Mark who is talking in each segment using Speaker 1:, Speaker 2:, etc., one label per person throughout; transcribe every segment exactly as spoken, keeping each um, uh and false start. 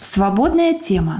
Speaker 1: Свободная тема.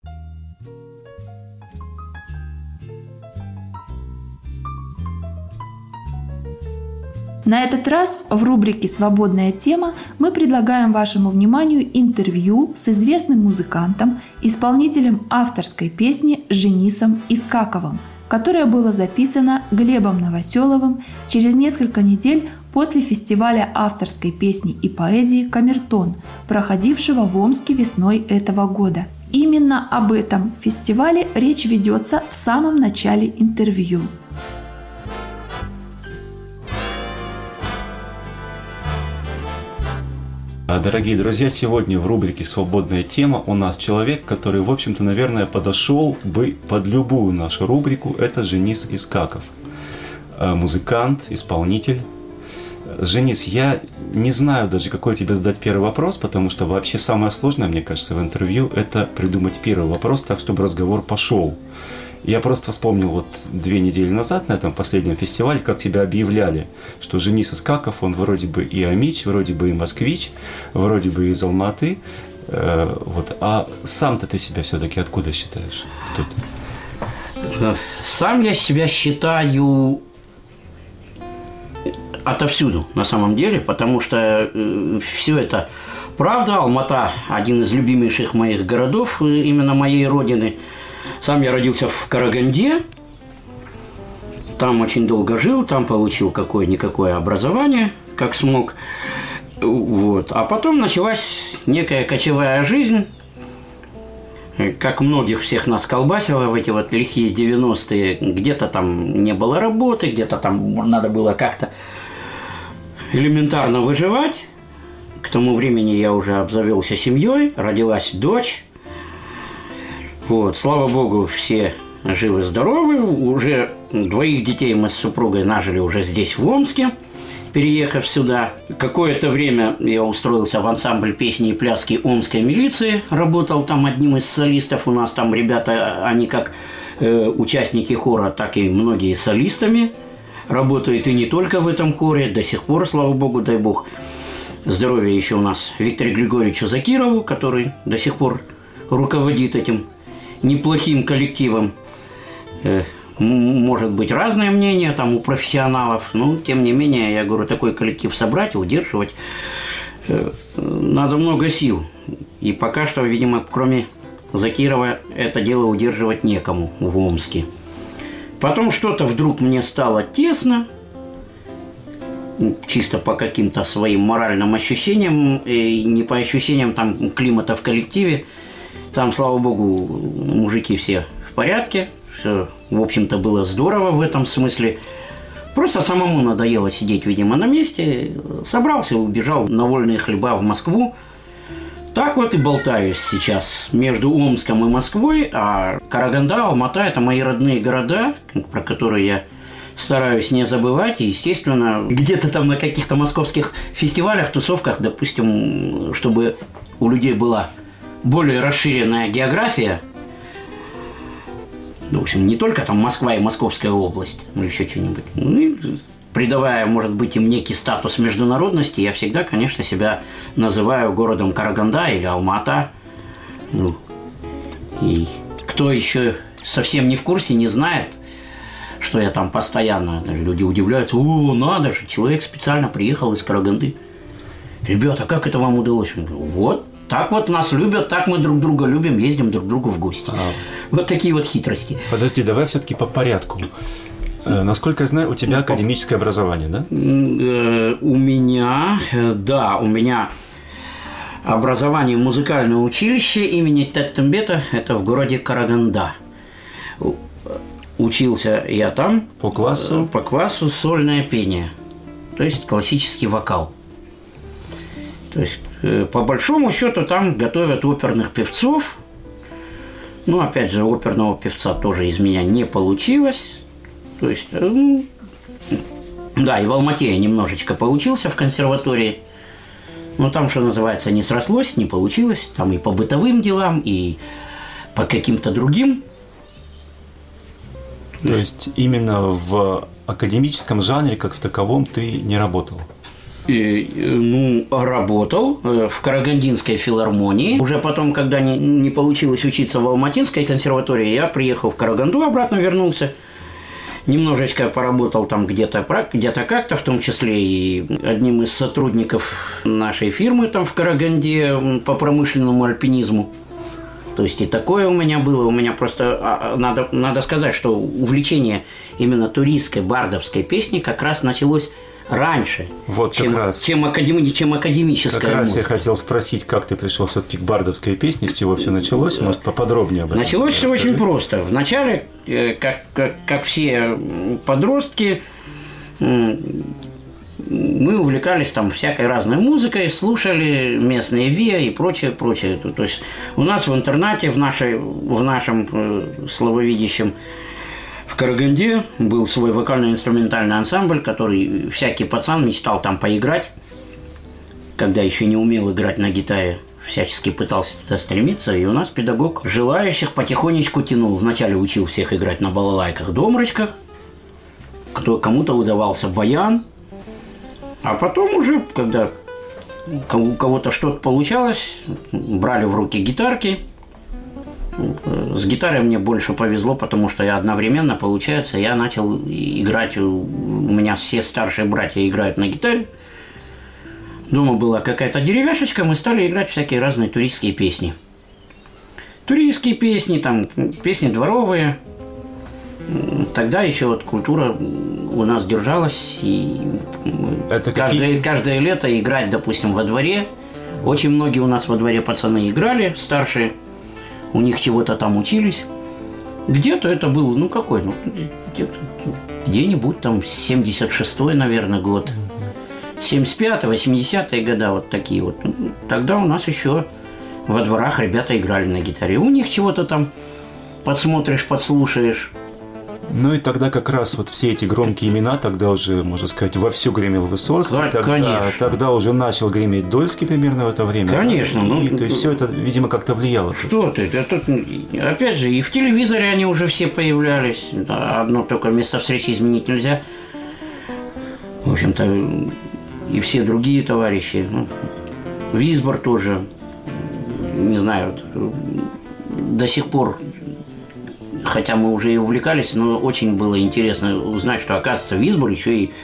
Speaker 1: На этот раз в рубрике «Свободная тема» мы предлагаем вашему вниманию интервью с известным музыкантом, исполнителем авторской песни Женисом Искаковым, которое было записано Глебом Новоселовым через несколько недель после фестиваля авторской песни и поэзии «Камертон», проходившего в Омске весной этого года. Именно об этом фестивале речь ведется в самом начале интервью.
Speaker 2: Дорогие друзья, сегодня в рубрике «Свободная тема» у нас человек, который, в общем-то, наверное, подошел бы под любую нашу рубрику. Это Женис Искаков. Музыкант, исполнитель. Женис, я не знаю даже, какой тебе задать первый вопрос, потому что вообще самое сложное, мне кажется, в интервью – это придумать первый вопрос так, чтобы разговор пошел. Я просто вспомнил вот две недели назад на этом последнем фестивале, как тебя объявляли, что Женис Искаков, он вроде бы и амич, вроде бы и москвич, вроде бы из Алматы. Э, вот. А сам-то ты себя все-таки откуда считаешь? Кто ты?
Speaker 3: Сам я себя считаю отовсюду, на самом деле, потому что э, все это правда. Алмата – один из любимейших моих городов, именно моей родины. Сам я родился в Караганде, там очень долго жил, там получил какое-никакое образование, как смог. Вот. А потом началась некая кочевая жизнь, как многих всех нас колбасило в эти вот лихие девяностые. Где-то там не было работы, где-то там надо было как-то элементарно выживать. К тому времени я уже обзавелся семьей, родилась дочь. Вот, слава богу, все живы-здоровы. Уже двоих детей мы с супругой нажили уже здесь, в Омске, переехав сюда. Какое-то время я устроился в ансамбль песни и пляски Омской милиции. Работал там одним из солистов. У нас там ребята, они как э, участники хора, так и многие солистами работают. И не только в этом хоре. До сих пор, слава богу, дай бог, здоровья еще у нас Виктору Григорьевичу Закирову, который до сих пор руководит этим неплохим коллективом. Может быть разное мнение там у профессионалов, но тем не менее, я говорю, такой коллектив собрать и удерживать надо много сил. И пока что, видимо, кроме Закирова, это дело удерживать некому в Омске. Потом что-то вдруг мне стало тесно, чисто по каким-то своим моральным ощущениям, и не по ощущениям там климата в коллективе. Там, слава богу, мужики все в порядке, все, в общем-то, было здорово в этом смысле. Просто самому надоело сидеть, видимо, на месте. Собрался и убежал на вольные хлеба в Москву. Так вот и болтаюсь сейчас между Омском и Москвой. А Караганда, Алмата – это мои родные города, про которые я стараюсь не забывать. И, естественно, где-то там на каких-то московских фестивалях, тусовках, допустим, чтобы у людей была более расширенная география, в общем, не только там Москва и Московская область, или еще что-нибудь, ну и придавая, может быть, им некий статус международности, я всегда, конечно, себя называю городом Караганда или Алмата. Ну, и кто еще совсем не в курсе, не знает, что я там постоянно, люди удивляются: о, надо же, человек специально приехал из Караганды. Ребята, как это вам удалось? Вот. Так вот нас любят, так мы друг друга любим, ездим друг к другу в гости. А. Вот такие вот хитрости.
Speaker 2: Подожди, давай все-таки по порядку. Э, насколько я знаю, у тебя академическое образование, да?
Speaker 3: Э, у меня, да, у меня образование музыкальное училище имени Теттембета, это в городе Караганда. Учился я там.
Speaker 2: По классу?
Speaker 3: По классу сольное пение, то есть классический вокал. То есть, по большому счету, там готовят оперных певцов. Ну, опять же, оперного певца тоже из меня не получилось. То есть, ну, да, и в Алмате я немножечко поучился в консерватории. Но там, что называется, не срослось, не получилось. Там и по бытовым делам, и по каким-то другим.
Speaker 2: То есть, именно в академическом жанре, как в таковом, ты не работал?
Speaker 3: И, ну, работал в Карагандинской филармонии. Уже потом, когда не, не получилось учиться в Алматинской консерватории, я приехал в Караганду, обратно вернулся. Немножечко поработал там где-то, где-то как-то, в том числе и одним из сотрудников нашей фирмы там в Караганде по промышленному альпинизму. То есть и такое у меня было. У меня просто, надо, надо сказать, что увлечение именно туристской, бардовской песни как раз началось раньше,
Speaker 2: вот
Speaker 3: чем,
Speaker 2: как раз.
Speaker 3: чем, академи, чем академическая
Speaker 2: Как раз
Speaker 3: музыка.
Speaker 2: я хотел спросить, как ты пришел все-таки к бардовской песне, с чего все началось, может, поподробнее об этом.
Speaker 3: Началось все очень просто. Вначале, как, как, как все подростки, мы увлекались там всякой разной музыкой, слушали местные ВИА и прочее, прочее. То есть у нас в интернате, в, нашей, в нашем слововидящем в Караганде был свой вокально-инструментальный ансамбль, который всякий пацан мечтал там поиграть, когда еще не умел играть на гитаре, всячески пытался туда стремиться, и у нас педагог желающих потихонечку тянул. Вначале учил всех играть на балалайках, домрачках, кто, кому-то удавался баян, а потом уже, когда у кого-то что-то получалось, брали в руки гитарки. С гитарой мне больше повезло, потому что я одновременно, получается, я начал играть, у меня все старшие братья играют на гитаре. Дома была какая-то деревяшечка, мы стали играть всякие разные туристские песни. Туристские песни, там, песни дворовые. Тогда еще вот культура у нас держалась, и
Speaker 2: Это
Speaker 3: каждое,
Speaker 2: какие...
Speaker 3: каждое лето играть, допустим, во дворе. Очень многие у нас во дворе пацаны играли, старшие. У них чего-то там учились. Где-то это было, ну какой, ну где-нибудь там семьдесят шестой, наверное, год. семьдесят пятый, восьмидесятые года, вот такие вот. Тогда у нас еще во дворах ребята играли на гитаре. У них чего-то там подсмотришь, подслушаешь.
Speaker 2: Ну и тогда как раз вот все эти громкие имена, тогда уже, можно сказать, вовсю гремел Высоцкий,
Speaker 3: Да,
Speaker 2: тогда,
Speaker 3: конечно.
Speaker 2: тогда уже начал греметь Дольский примерно в это время.
Speaker 3: Конечно.
Speaker 2: Да?
Speaker 3: Ну,
Speaker 2: и, то есть все это, видимо, как-то влияло.
Speaker 3: Что ты, это, опять же, и в телевизоре они уже все появлялись. Одно только место встречи изменить нельзя. В общем-то, и все другие товарищи. Ну, Висбор тоже, не знаю, до сих пор, хотя мы уже и увлекались, но очень было интересно узнать, что, оказывается, Висбор еще и...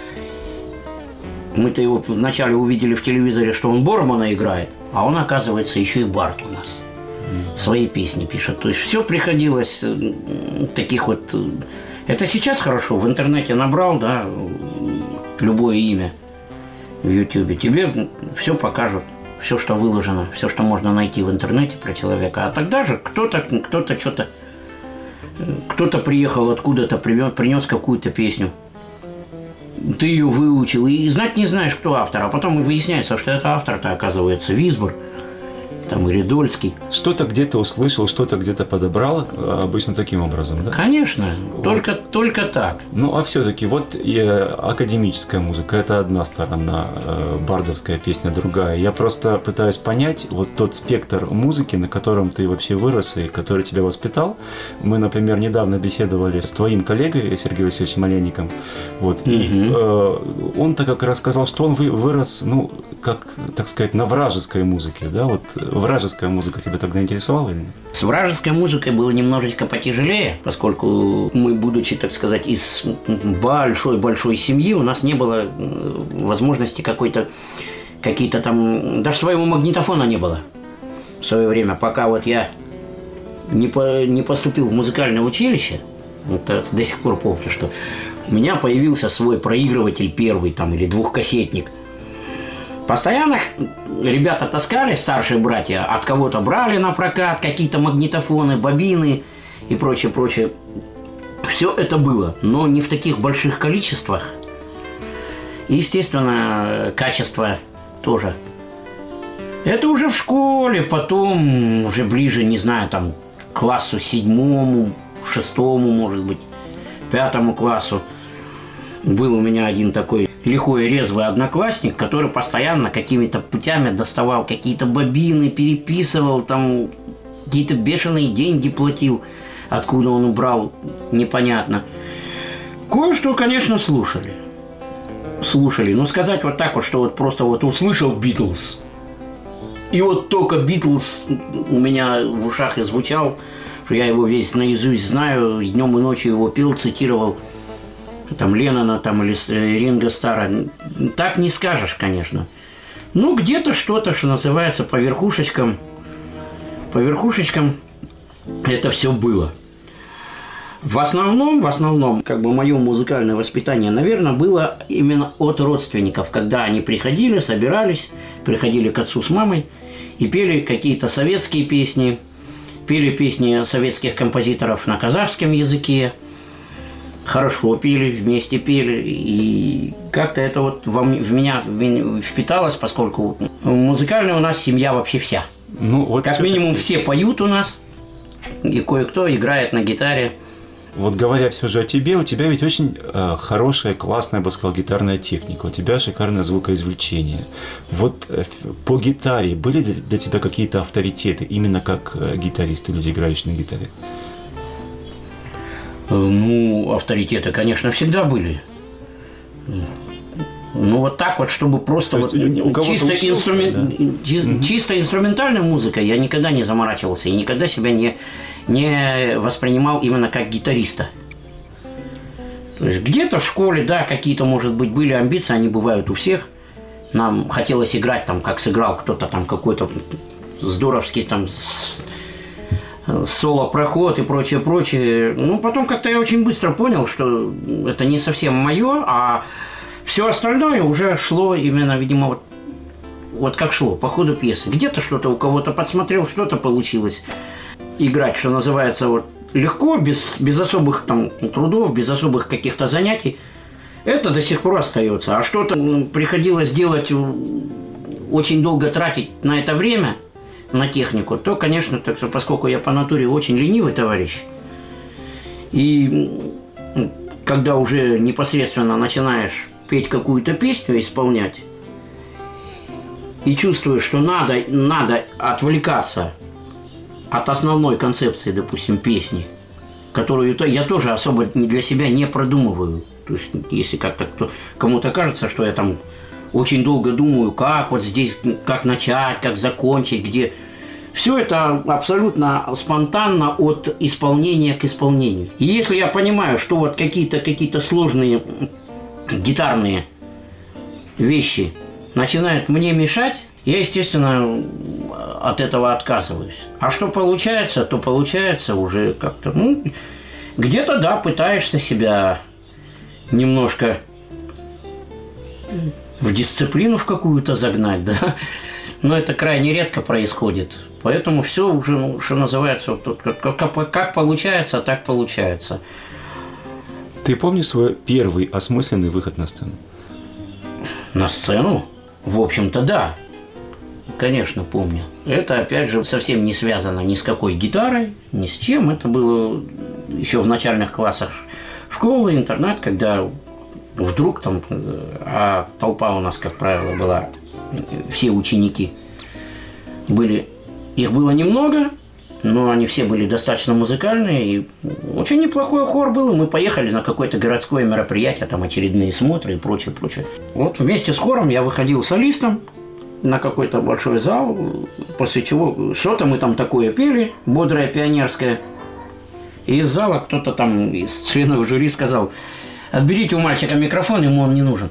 Speaker 3: Мы-то его вначале увидели в телевизоре, что он Бормана играет, а он, оказывается, еще и бард у нас. Свои песни пишет. То есть все приходилось таких вот... Это сейчас хорошо. В интернете набрал, да, любое имя в Ютубе. Тебе все покажут. Все, что выложено, все, что можно найти в интернете про человека. А тогда же кто-то, кто-то что-то... Кто-то приехал откуда-то, принес какую-то песню. Ты ее выучил и знать не знаешь, кто автор. А потом и выясняется, что это автор-то, оказывается, Висбор. Там и Рядольский.
Speaker 2: Что-то где-то услышал, что-то где-то подобрал, обычно таким образом, да?
Speaker 3: Конечно,
Speaker 2: вот.
Speaker 3: только, только так.
Speaker 2: Ну, а все-таки вот и академическая музыка – это одна сторона, бардовская песня другая. Я просто пытаюсь понять вот тот спектр музыки, на котором ты вообще вырос и который тебя воспитал. Мы, например, недавно беседовали с твоим коллегой Сергеем Васильевичем Олейником, вот, угу. и э, он-то как раз сказал, что он вырос, ну, как, так сказать, на вражеской музыке, да, вот. Вражеская музыка тебя тогда интересовала или нет?
Speaker 3: С вражеской музыкой было немножечко потяжелее, поскольку мы, будучи, так сказать, из большой-большой семьи, у нас не было возможности какой-то, какие-то там... Даже своего магнитофона не было в свое время, пока вот я не, по, не поступил в музыкальное училище. Это до сих пор помню, что у меня появился свой проигрыватель первый там, или двухкассетник. Постоянно ребята таскали, старшие братья, от кого-то брали на прокат какие-то магнитофоны, бобины и прочее, прочее. Все это было, но не в таких больших количествах. И, естественно, качество тоже. Это уже в школе, потом уже ближе, не знаю, там, к классу седьмому, шестому, может быть, пятому классу. Был у меня один такой лихой и резвый одноклассник, который постоянно какими-то путями доставал какие-то бобины, переписывал, там какие-то бешеные деньги платил. Откуда он убрал, непонятно. Кое-что, конечно, слушали. слушали. Ну, сказать вот так вот, что вот просто вот услышал Битлз, и вот только Битлз у меня в ушах и звучал, что я его весь наизусть знаю, и днем и ночью его пел, цитировал, там, Леннона там, или Ринго Старра. Так не скажешь, конечно. Ну, где-то что-то, что называется, по верхушечкам, по верхушечкам это все было. В основном, в основном, как бы мое музыкальное воспитание, наверное, было именно от родственников, когда они приходили, собирались, приходили к отцу с мамой и пели какие-то советские песни, пели песни советских композиторов на казахском языке, хорошо пели, вместе пели, и как-то это вот во мне, в меня впиталось, поскольку музыкальная у нас семья вообще вся. Ну, вот как минимум все поют у нас, и кое-кто играет на гитаре.
Speaker 2: Вот говоря все же о тебе, у тебя ведь очень э, хорошая, классная, я бы сказал, гитарная техника, у тебя шикарное звукоизвлечение. Вот э, по гитаре были для, для тебя какие-то авторитеты, именно как э, гитаристы, люди, играющие на гитаре?
Speaker 3: Ну, авторитеты, конечно, всегда были. Ну, вот так вот, чтобы просто вот чисто, инструмен... да? чисто инструментальной музыкой я никогда не заморачивался и никогда себя не, не воспринимал именно как гитариста. То есть где-то в школе, да, какие-то, может быть, были амбиции, они бывают у всех. Нам хотелось играть там, как сыграл кто-то там какой-то здоровский там соло-проход и прочее, прочее. Ну, потом как-то я очень быстро понял, что это не совсем мое, а все остальное уже шло именно, видимо, вот, вот как шло, по ходу пьесы. Где-то что-то у кого-то подсмотрел, что-то получилось. Играть, что называется, вот легко, без, без особых там трудов, без особых каких-то занятий. Это до сих пор остается. А что-то приходилось делать, очень долго тратить на это время, на технику, то, конечно, так, поскольку я по натуре очень ленивый товарищ, и когда уже непосредственно начинаешь петь какую-то песню, исполнять, и чувствуешь, что надо, надо отвлекаться от основной концепции, допустим, песни, которую я тоже особо для себя не продумываю. То есть, если как-то кто, кому-то кажется, что я там очень долго думаю, как вот здесь, как начать, как закончить, где... Все это абсолютно спонтанно от исполнения к исполнению. И если я понимаю, что вот какие-то, какие-то сложные гитарные вещи начинают мне мешать, я, естественно, от этого отказываюсь. А что получается, то получается уже как-то... Ну, где-то, да, пытаешься себя немножко в дисциплину в какую-то загнать, да, но это крайне редко происходит. Поэтому все уже, ну, что называется, вот, как, как, как получается, так получается.
Speaker 2: Ты помнишь свой первый осмысленный выход на сцену?
Speaker 3: На сцену? В общем-то, да. Конечно, помню. Это, опять же, совсем не связано ни с какой гитарой, ни с чем. Это было еще в начальных классах школы, интернат, когда вдруг там, а толпа у нас, как правило, была, все ученики были, их было немного, но они все были достаточно музыкальные, и очень неплохой хор был, и мы поехали на какое-то городское мероприятие, там очередные смотры и прочее, прочее. Вот вместе с хором я выходил солистом на какой-то большой зал, после чего что-то мы там такое пели, бодрое, пионерское, и из зала кто-то там из членов жюри сказал: отберите у мальчика микрофон, ему он не нужен.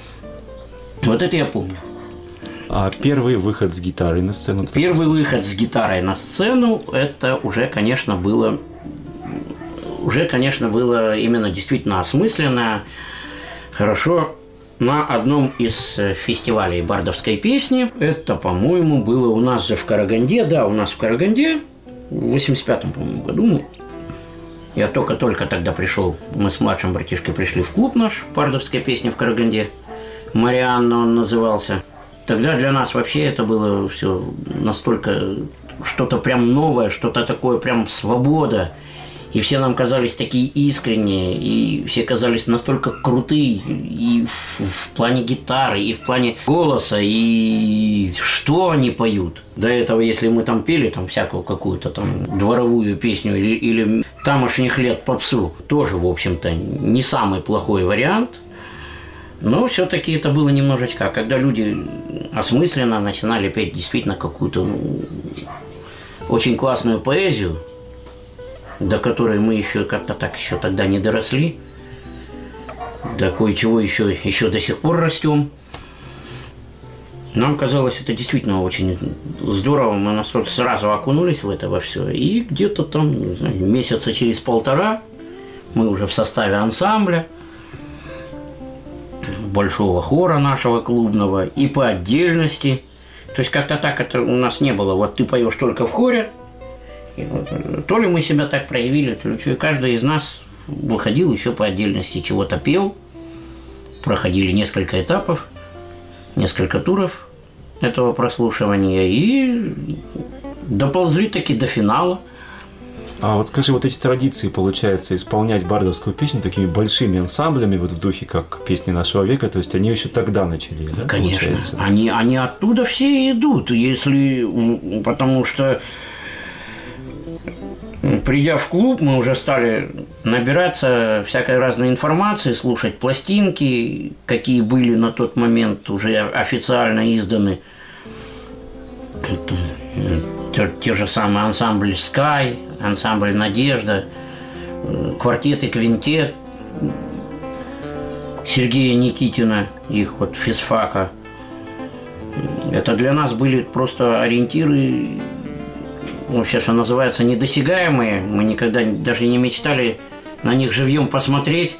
Speaker 3: Вот это я помню.
Speaker 2: А первый выход с гитарой на сцену?
Speaker 3: Первый выход с гитарой на сцену, это уже, конечно, было, уже, конечно, было именно действительно осмысленно, хорошо. На одном из фестивалей бардовской песни, это, по-моему, было у нас же в Караганде, да, у нас в Караганде, в восемьдесят пятом, по-моему, году. Я только-только тогда пришел, мы с младшим братишкой пришли в клуб наш, бардовская песня в Караганде, Марианна он назывался. Тогда для нас вообще это было все настолько что-то прям новое, что-то такое прям свобода. И все нам казались такие искренние, и все казались настолько крутые и в, в плане гитары, и в плане голоса, и что они поют. До этого, если мы там пели там всякую какую-то там дворовую песню или, или тамошних лет попсу, тоже, в общем-то, не самый плохой вариант. Но все-таки это было немножечко, а когда люди осмысленно начинали петь действительно какую-то ну, очень классную поэзию, до которой мы еще как-то так еще тогда не доросли, до кое-чего еще, еще до сих пор растем. Нам казалось, это действительно очень здорово, мы настолько сразу окунулись в это во все. И где-то там, не знаю, месяца через полтора мы уже в составе ансамбля, большого хора нашего клубного и по отдельности. То есть как-то так это у нас не было. Вот ты поешь только в хоре. И вот, то ли мы себя так проявили, то ли что. И каждый из нас выходил еще по отдельности, чего-то пел. Проходили несколько этапов, несколько туров этого прослушивания и доползли таки до финала.
Speaker 2: А вот скажи, вот эти традиции, получается, исполнять бардовскую песню такими большими ансамблями, вот в духе, как песни нашего века, то есть они еще тогда начали, да?
Speaker 3: Конечно, они, они оттуда все идут, если, потому что, придя в клуб, мы уже стали набираться всякой разной информации, слушать пластинки, какие были на тот момент уже официально изданы. Те, те же самые ансамбль «Скай», ансамбль «Надежда», квартет и квинтет Сергея Никитина, их вот физфака. Это для нас были просто ориентиры, вообще, что называется, недосягаемые. Мы никогда даже не мечтали на них живьем посмотреть.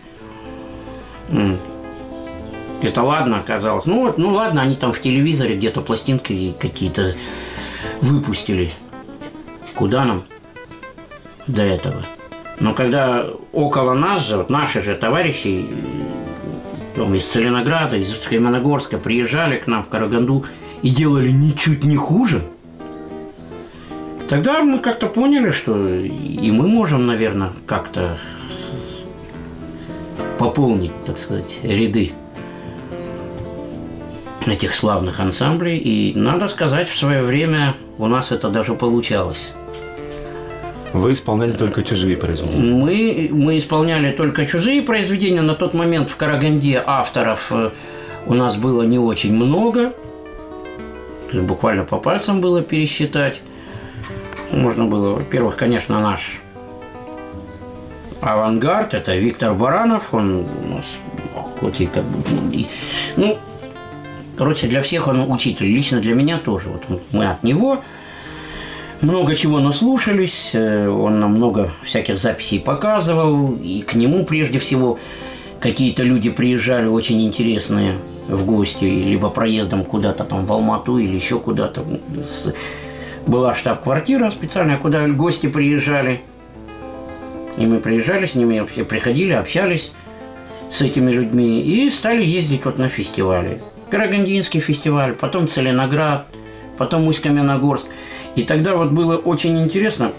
Speaker 3: Это ладно, казалось. Ну вот, ну ладно, они там в телевизоре где-то пластинки какие-то выпустили. Куда нам до этого? Но когда около нас же, вот наши же товарищи там, из Целинограда, из Каменногорска приезжали к нам в Караганду и делали ничуть не хуже, тогда мы как-то поняли, что и мы можем, наверное, как-то пополнить, так сказать, ряды этих славных ансамблей. И надо сказать, в свое время у нас это даже получалось.
Speaker 2: Вы исполняли только чужие произведения?
Speaker 3: Мы, мы исполняли только чужие произведения. На тот момент в Караганде авторов у нас было не очень много. Буквально по пальцам было пересчитать. Можно было, во-первых, конечно, наш авангард. Это Виктор Баранов. Он у нас хоть и как бы... Ну, короче, для всех он учитель. Лично для меня тоже. Вот мы от него много чего наслушались. Он нам много всяких записей показывал. И к нему, прежде всего, какие-то люди приезжали очень интересные в гости. Либо проездом куда-то там в Алмату или еще куда-то. Была штаб-квартира специальная, куда гости приезжали. И мы приезжали с ними, все приходили, общались с этими людьми. И стали ездить вот на фестивали. Карагандинский фестиваль, потом Целиноград, потом Усть-Каменогорск. И тогда вот было очень интересно.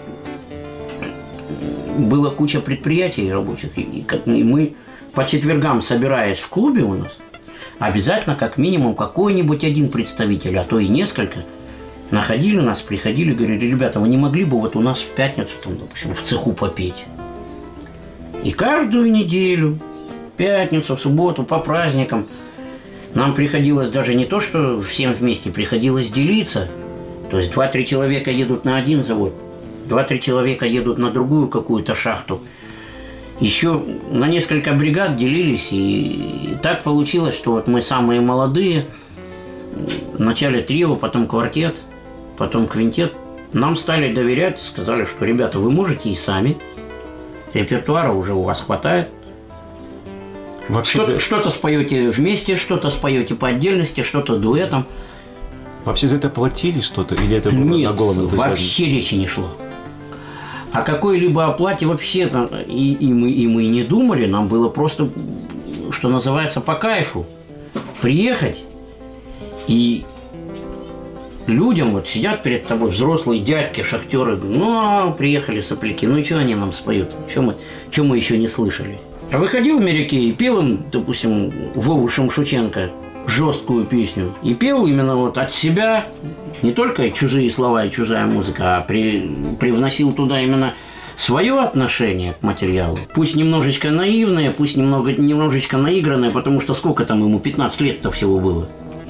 Speaker 3: Была куча предприятий рабочих. И мы по четвергам, собираясь в клубе у нас, обязательно как минимум какой-нибудь один представитель, а то и несколько, находили нас, приходили, говорили: ребята, вы не могли бы вот у нас в пятницу, там, допустим, в цеху попеть? И каждую неделю, в пятницу, в субботу, по праздникам, нам приходилось даже не то, что всем вместе, приходилось делиться. То есть два-три человека едут на один завод, два-три человека едут на другую какую-то шахту. Еще на несколько бригад делились, и так получилось, что вот мы самые молодые, вначале трио, потом квартет, потом квинтет, нам стали доверять, сказали, что, ребята, вы можете и сами, репертуара уже у вас хватает. Что-то, что-то споете вместе, что-то споете по отдельности, что-то дуэтом.
Speaker 2: Вообще за это платили что-то? Или это было
Speaker 3: Нет,
Speaker 2: на голову?
Speaker 3: Нет, вообще речи не шло. О какой-либо оплате вообще там, и, и, мы, и мы не думали. Нам было просто, что называется, по кайфу приехать. И людям вот сидят перед тобой взрослые дядьки, шахтеры. Ну, приехали сопляки, ну и что они нам споют? Что мы, что мы еще не слышали? А выходил Мерекей и пел им, допустим, Вову Шамшученко жесткую песню. И пел именно вот от себя, не только чужие слова и чужая музыка, а при, привносил туда именно свое отношение к материалу. Пусть немножечко наивное, пусть немного, немножечко наигранное, потому что сколько там ему, пятнадцать лет-то всего было.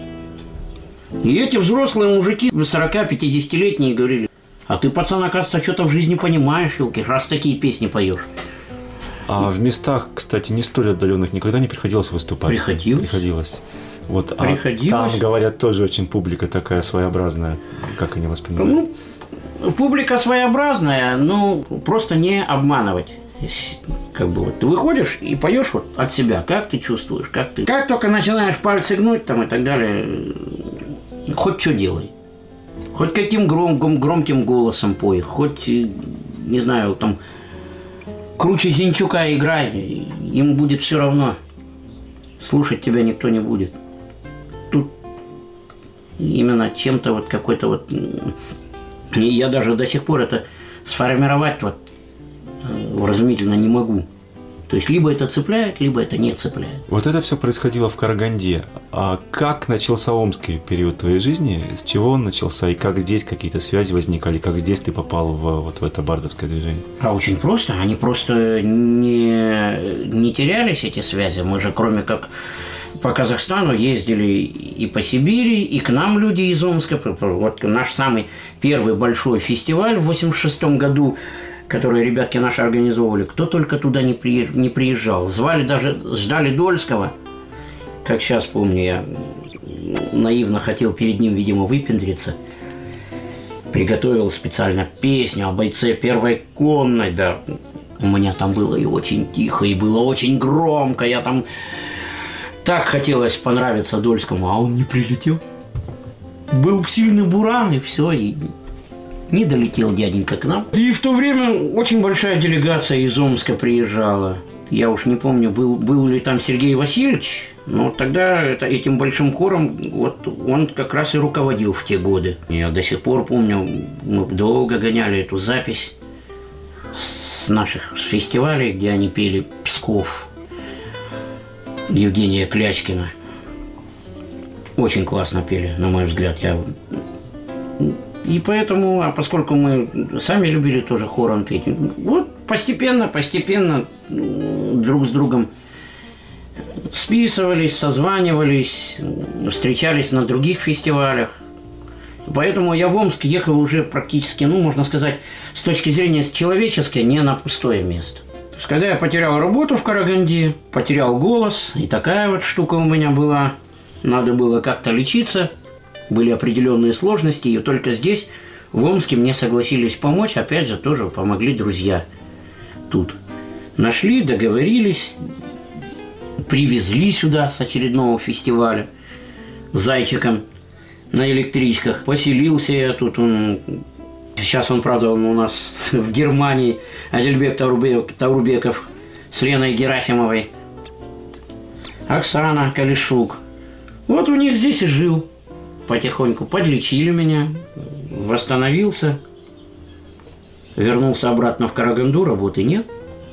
Speaker 3: И эти взрослые мужики, сорок-пятидесятилетние, говорили: а ты, пацан, оказывается, что-то в жизни понимаешь, елки, раз такие песни поешь.
Speaker 2: А в местах, кстати, не столь отдаленных никогда не приходилось выступать?
Speaker 3: Приходилось.
Speaker 2: Приходилось. Вот,
Speaker 3: Приходилось.
Speaker 2: А там, говорят, тоже очень публика такая своеобразная. Как они воспринимают?
Speaker 3: Ну, публика своеобразная, ну, просто не обманывать. Как бы вот ты выходишь и поешь вот от себя, как ты чувствуешь, как ты. Как только начинаешь пальцы гнуть там и так далее, хоть что делай. Хоть каким громким, громким голосом пой, хоть, не знаю, там, круче Зинчука играй, им будет все равно. Слушать тебя никто не будет. Тут именно чем-то вот какой-то вот... Я даже до сих пор это сформировать вот вразумительно не могу. То есть либо это цепляет, либо это не цепляет.
Speaker 2: Вот это все происходило в Караганде. А как начался омский период твоей жизни? С чего он начался? И как здесь какие-то связи возникали? Как здесь ты попал в, вот в это бардовское движение?
Speaker 3: А очень просто. Они просто не, не терялись, эти связи. Мы же кроме как по Казахстану ездили и по Сибири, и к нам люди из Омска. Вот наш самый первый большой фестиваль в восемьдесят шестом году, которые ребятки наши организовывали, кто только туда не приезжал. Звали даже, ждали Дольского. Как сейчас помню, я наивно хотел перед ним, видимо, выпендриться. Приготовил специально песню о бойце первой конной. Да, у меня там было и очень тихо, и было очень громко. Я там так хотелось понравиться Дольскому, а он не прилетел. Был сильный буран, и все, и... Не долетел дяденька к нам. И в то время очень большая делегация из Омска приезжала. Я уж не помню, был, был ли там Сергей Васильевич, но тогда это, этим большим хором вот он как раз и руководил в те годы. Я до сих пор помню, мы долго гоняли эту запись с наших фестивалей, где они пели «Псков», Евгения Клячкина. Очень классно пели, на мой взгляд. Я... И поэтому, а поскольку мы сами любили тоже хором петь, вот постепенно, постепенно друг с другом списывались, созванивались, встречались на других фестивалях. Поэтому я в Омск ехал уже практически, ну, можно сказать, с точки зрения человеческой, не на пустое место. То есть, когда я потерял работу в Караганде, потерял голос, и такая вот штука у меня была, надо было как-то лечиться. Были определенные сложности, и только здесь, в Омске, мне согласились помочь. Опять же, тоже помогли друзья тут. Нашли, договорились, привезли сюда с очередного фестиваля зайчиком на электричках. Поселился я тут. Он... Сейчас он, правда, он у нас в Германии. Адельбек Таурбеков с Леной Герасимовой. Оксана Калишук. Вот у них здесь и жил. Потихоньку подлечили меня, восстановился, вернулся обратно в Караганду, работы нет.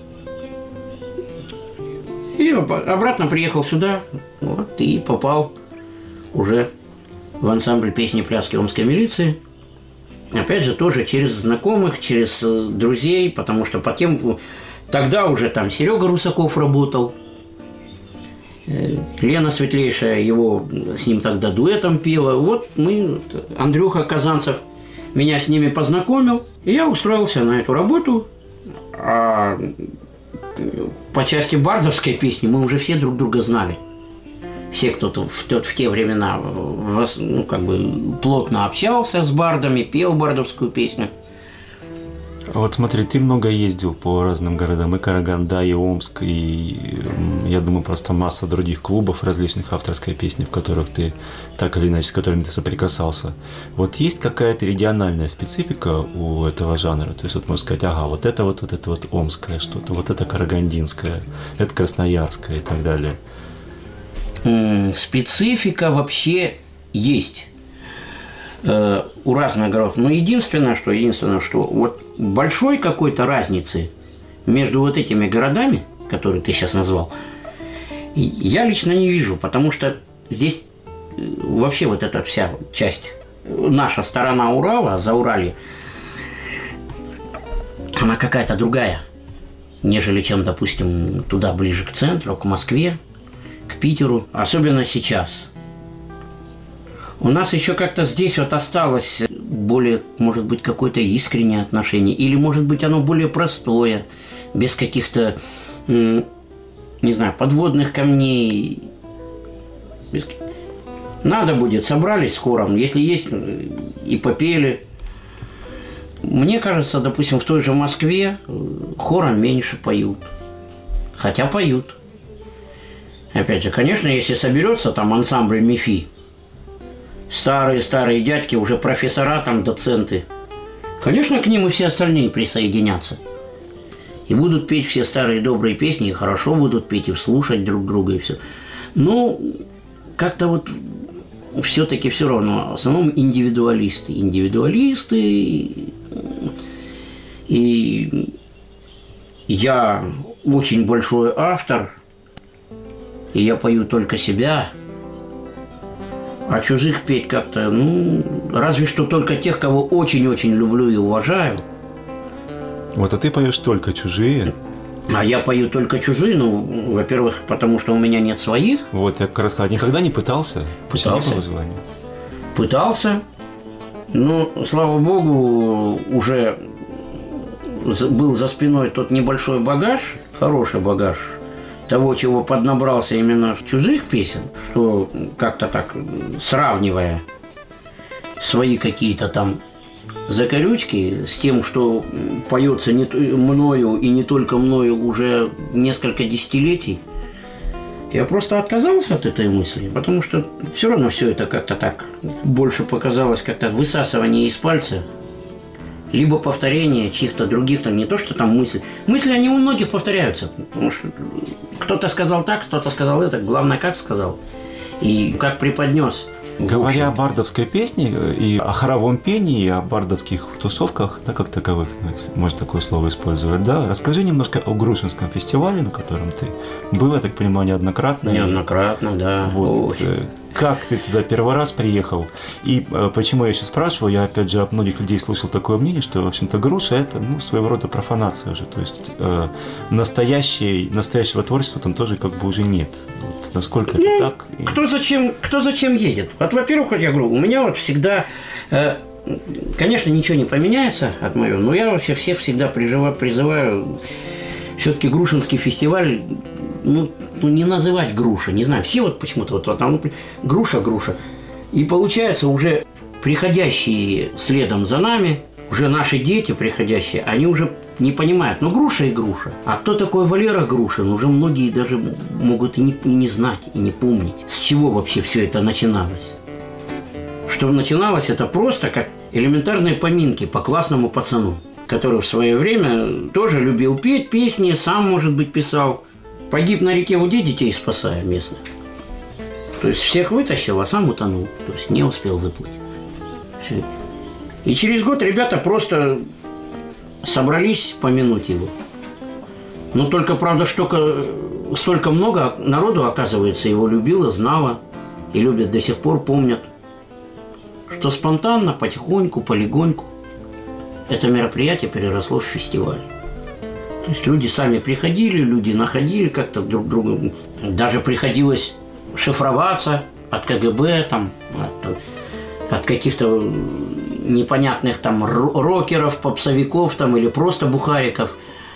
Speaker 3: И обратно приехал сюда, вот, и попал уже в ансамбль песни пляски Омской милиции. Опять же, тоже через знакомых, через друзей, потому что по тем... Тогда уже там Серега Русаков работал. Лена Светлейшая его с ним тогда дуэтом пела. Вот мы, Андрюха Казанцев, меня с ними познакомил. И я устроился на эту работу. А по части бардовской песни мы уже все друг друга знали. Все, кто в, в те времена ну, как бы плотно общался с бардами, пел бардовскую песню.
Speaker 2: Вот смотри, ты много ездил по разным городам, и Караганда, и Омск, и, я думаю, просто масса других клубов различных авторской песни, в которых ты, так или иначе, с которыми ты соприкасался. Вот есть какая-то региональная специфика у этого жанра? То есть, вот можно сказать, ага, вот это вот, вот это вот омское что-то, вот это карагандинское, это красноярское и так далее.
Speaker 3: Специфика вообще есть. У разных городов. Но единственное, что, единственное, что вот большой какой-то разницы между вот этими городами, которые ты сейчас назвал, я лично не вижу, потому что здесь вообще вот эта вся часть, наша сторона Урала, Зауралье, она какая-то другая, нежели чем, допустим, туда ближе к центру, к Москве, к Питеру, особенно сейчас. У нас еще как-то здесь вот осталось более, может быть, какое-то искреннее отношение, или, может быть, оно более простое, без каких-то, не знаю, подводных камней. Без... Надо будет, собрались с хором, если есть, и попели. Мне кажется, допустим, в той же Москве хором меньше поют. Хотя поют. Опять же, конечно, если соберется там ансамбль МИФИ, старые-старые дядьки, уже профессора, там, доценты, конечно, к ним и все остальные присоединятся. И будут петь все старые добрые песни, и хорошо будут петь, и слушать друг друга, и все. Но как-то вот все-таки все равно, в основном индивидуалисты. Индивидуалисты. И я очень большой автор, и я пою только себя. А чужих петь как-то, ну, разве что только тех, кого очень-очень люблю и уважаю.
Speaker 2: Вот, а ты поешь только чужие.
Speaker 3: А я пою только чужие, ну, во-первых, потому что у меня нет своих.
Speaker 2: Вот, я как раз сказал, никогда не пытался?
Speaker 3: Пытался. Пытался. Ну, слава богу, уже был за спиной тот небольшой багаж, хороший багаж того, чего поднабрался именно чужих песен, что как-то так, сравнивая свои какие-то там закорючки с тем, что поется не мною и не только мною уже несколько десятилетий, я просто отказался от этой мысли, потому что все равно все это как-то так больше показалось как-то высасывание из пальца, либо повторение чьих-то других, там не то, что там мысли. Мысли, они у многих повторяются, потому что кто-то сказал так, кто-то сказал это, главное, как сказал и как преподнес.
Speaker 2: Говоря о бардовской песне и о хоровом пении, и о бардовских тусовках, да, как таковых, можно такое слово использовать, да, расскажи немножко о Грушинском фестивале, на котором ты был, я так понимаю, неоднократно.
Speaker 3: Неоднократно, да.
Speaker 2: Вот. Как ты туда первый раз приехал? И почему я сейчас спрашиваю, я опять же от многих людей слышал такое мнение, что, в общем-то, груша – это, ну, своего рода профанация уже, то есть э, настоящей, настоящего творчества там тоже как бы уже нет. Вот, насколько
Speaker 3: ну,
Speaker 2: это так?
Speaker 3: Кто зачем, кто зачем едет? Вот, во-первых, вот я говорю, у меня вот всегда, э, конечно, ничего не поменяется от моего, но я вообще всех всегда призываю, призываю все-таки Грушинский фестиваль, ну, ну, не называть груша, не знаю, все вот почему-то вот, вот там, ну, груша, груша. И получается, уже приходящие следом за нами, уже наши дети приходящие, они уже не понимают, ну, груша и груша. А кто такой Валера Грушин, уже многие даже могут и не, и не знать, и не помнить, с чего вообще все это начиналось. Что начиналось это просто как элементарные поминки по классному пацану, который в свое время тоже любил петь песни, сам, может быть, писал. Погиб на реке Уде, детей спасая местных. То есть всех вытащил, а сам утонул. То есть не успел выплыть. Все. И через год ребята просто собрались помянуть его. Но только, правда, столько, столько много народу, оказывается, его любило, знало. И любят до сих пор, помнят. Что спонтанно, потихоньку, полегоньку это мероприятие переросло в фестиваль. То есть люди сами приходили, люди находили как-то друг друга. Даже приходилось шифроваться от КГБ, там, от, от каких-то непонятных там рокеров, попсовиков там, или просто бухариков.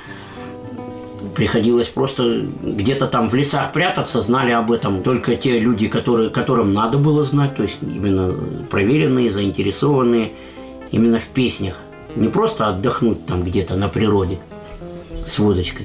Speaker 3: Приходилось просто где-то там в лесах прятаться, знали об этом только те люди, которые, которым надо было знать, то есть именно проверенные, заинтересованные именно в песнях. Не просто отдохнуть там где-то на природе с водочкой.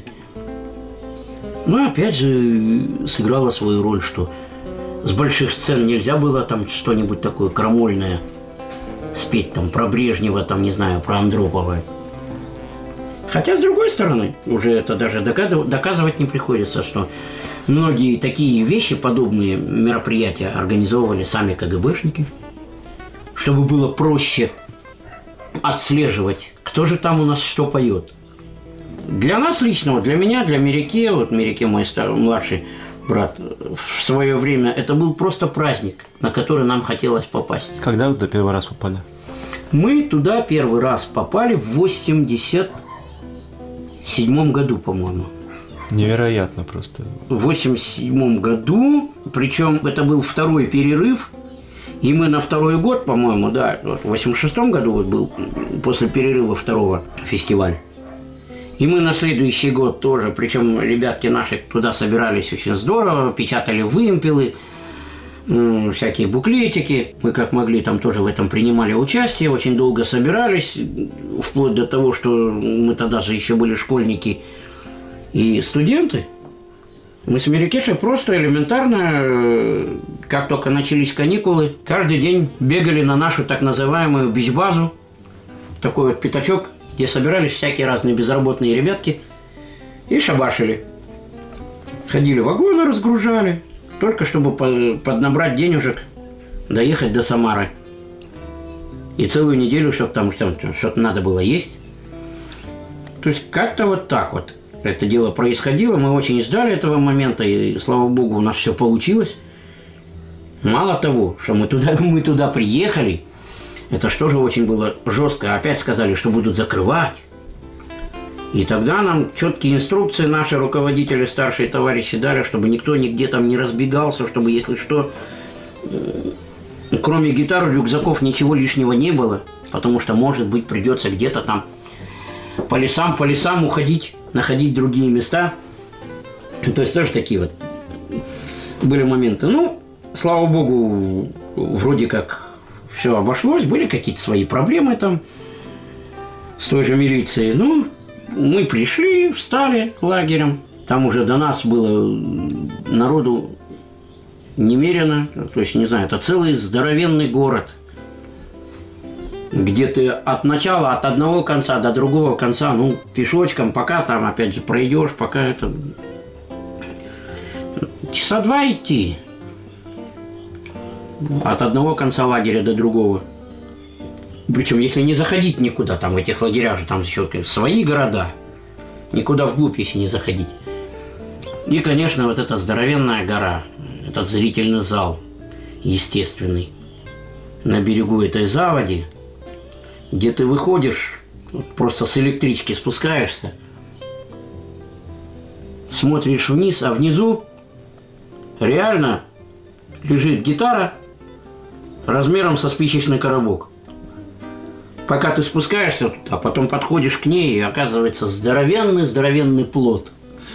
Speaker 3: Ну, опять же, сыграла свою роль, что с больших сцен нельзя было там что-нибудь такое крамольное спеть, там, про Брежнева, там, не знаю, про Андропова. Хотя, с другой стороны, уже это даже доказывать не приходится, что многие такие вещи, подобные мероприятия организовывали сами КГБшники, чтобы было проще отслеживать, кто же там у нас что поет. Для нас лично, для меня, для Мереке, вот Мереке мой старый, младший брат, в свое время это был просто праздник, на который нам хотелось попасть.
Speaker 2: Когда вы туда первый раз попали?
Speaker 3: Мы туда первый раз попали в восемьдесят седьмом году, по-моему.
Speaker 2: Невероятно просто.
Speaker 3: В восемьдесят седьмом году, причем это был второй перерыв, и мы на второй год, по-моему, да, вот в восемьдесят шестом году вот был после перерыва второго фестиваль. И мы на следующий год тоже, причем ребятки наши туда собирались очень здорово, печатали вымпелы, всякие буклетики. Мы как могли там тоже в этом принимали участие, очень долго собирались, вплоть до того, что мы тогда же еще были школьники и студенты. Мы с Мерикешей просто элементарно, как только начались каникулы, каждый день бегали на нашу так называемую бич-базу, такой вот пятачок, где собирались всякие разные безработные ребятки и шабашили. Ходили вагоны, разгружали, только чтобы поднабрать денежек, доехать до Самары. И целую неделю, чтобы там что-то надо было есть. То есть как-то вот так вот это дело происходило. Мы очень ждали этого момента, и, слава богу, у нас все получилось. Мало того, что мы туда, мы туда приехали, это что же очень было жестко. Опять сказали, что будут закрывать. И тогда нам четкие инструкции наши руководители, старшие товарищи дали, чтобы никто нигде там не разбегался, чтобы, если что, кроме гитар, рюкзаков ничего лишнего не было, потому что, может быть, придется где-то там по лесам, по лесам уходить, находить другие места. То есть тоже такие вот были моменты. Ну, слава богу, вроде как все обошлось, были какие-то свои проблемы там с той же милицией. Ну, мы пришли, встали лагерем. Там уже до нас было народу немерено. То есть, не знаю, это целый здоровенный город, где ты от начала, от одного конца до другого конца, ну, пешочком, пока там, опять же, пройдешь, пока это... Часа два идти. От одного конца лагеря до другого. Причем, если не заходить никуда, там в этих лагерях же там еще свои города, никуда вглубь, если не заходить. И, конечно, вот эта здоровенная гора, этот зрительный зал, естественный, на берегу этой заводи, где ты выходишь, просто с электрички спускаешься, смотришь вниз, а внизу реально лежит гитара размером со спичечный коробок. Пока ты спускаешься туда, а потом подходишь к ней, и оказывается здоровенный-здоровенный плот.